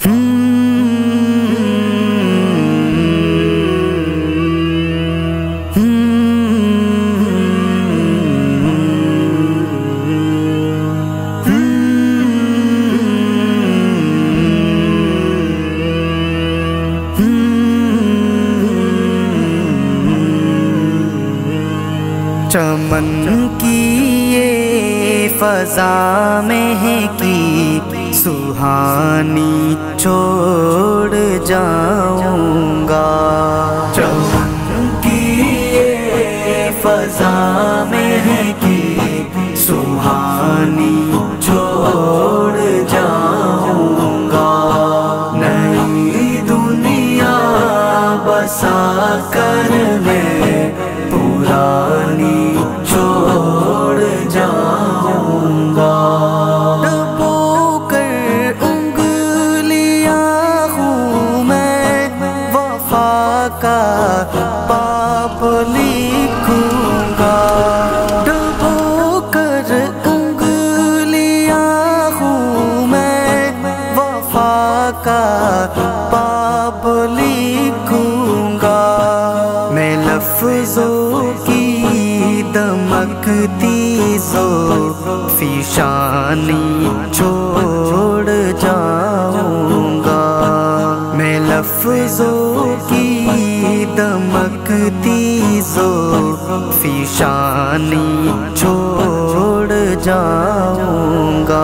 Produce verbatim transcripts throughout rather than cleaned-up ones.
چمن کی یہ فضا میں کی سہانی چھوڑ جاؤں گا، چمن کی یہ فضا میں کی سہانی چھوڑ جاؤں گا، نئی دنیا بسا کر میں پرانی چھوڑ جاؤں گا، ڈبو کر انگلیاں ہوں میں وفا کا پاپ لکھوں گا، ڈبو کر انگلیاں ہوں میں وفا کا پاپ لکھوں گا، میں لفظوں کی دمکتی زو فیشانی چھوڑ جاؤں گا، میں لفظوں کی دمکتی زو فیشانی چھوڑ جاؤں گا،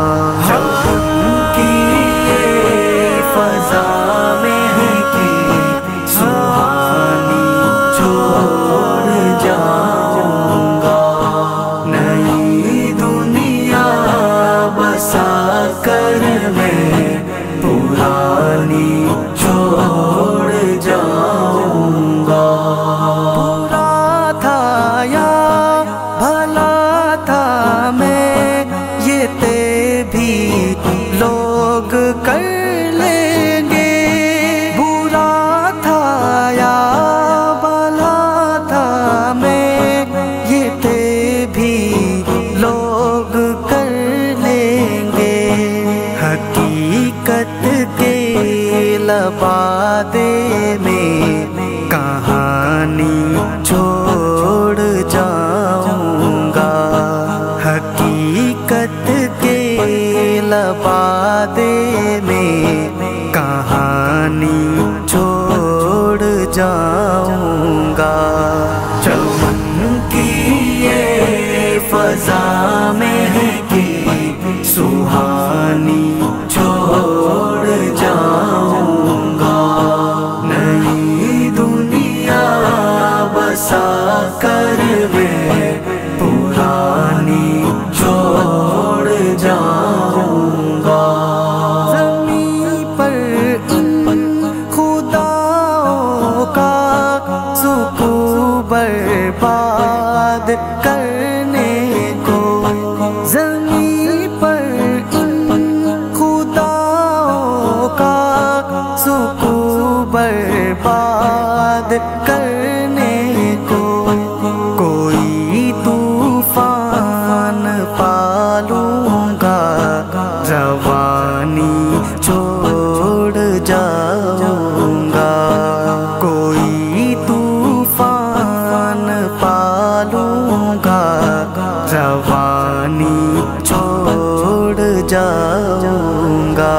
کر میں پرانی چھوڑ جاؤں گا، برا تھا یا بھلا تھا میں یہ تے بھی لوگ کر لیں گے، برا تھا یا بھلا تھا میں یہ تے بھی لوگ کر حقیقت کے لبادے میں کہانی چھوڑ جاؤں گا، حقیقت کے لبادے میں کہانی چھوڑ جاؤں گا، چمن کی یہ فضا میں کی سہانی چھوڑ جاؤں گا، نئی دنیا بسا کر میں پرانی چھوڑ جاؤں گا، زمین پر ان خداؤں کا سکو برباد کرنے کو، زمین پر سکو برباد کرنے کو، کوئی طوفان پالوں گا، روانی چھوڑ جاؤں گا، کوئی طوفان پالوں گا، روانی چھوڑ جاؤں گا،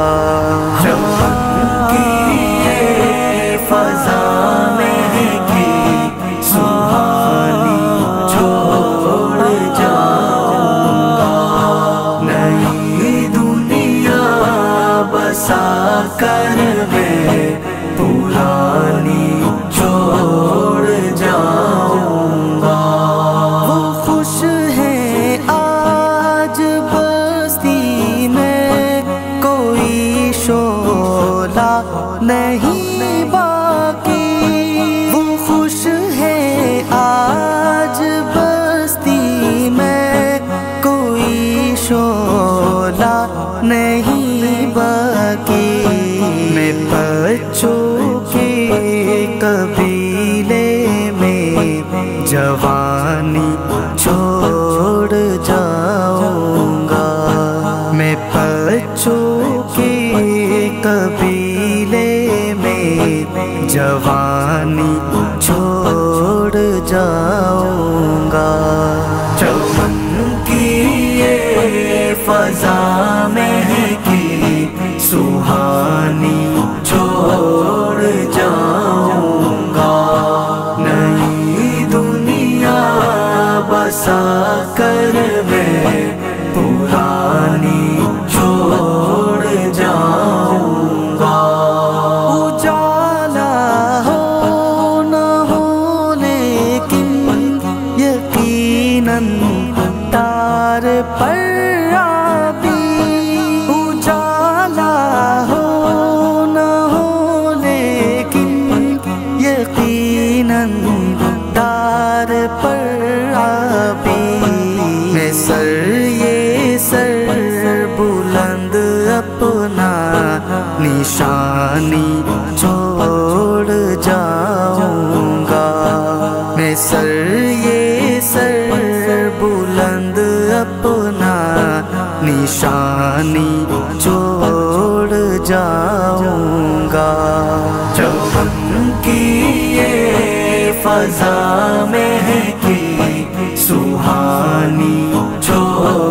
فضا میں کی سہانی چھوڑ جاؤں گا، نئی دنیا بسا کر میں پرانی چھوڑ جاؤں گا، وہ خوش ہیں آج بستی میں کو کر میں پرانی چھوڑ جاؤں گا۔ اجالا ہو نہ ہو لیکن یقیناً تار پر آبی، اجالا ہو نہ ہو لیکن یقیناً تار پر آبی۔ میں سر یہ سر بلند اپنا نشانی چھوڑ جاؤں گا، میں سر یہ سر بلند اپنا نشانی چھوڑ جاؤں گا۔ جب ان کی یہ فضا میں کی سہانی چھوڑ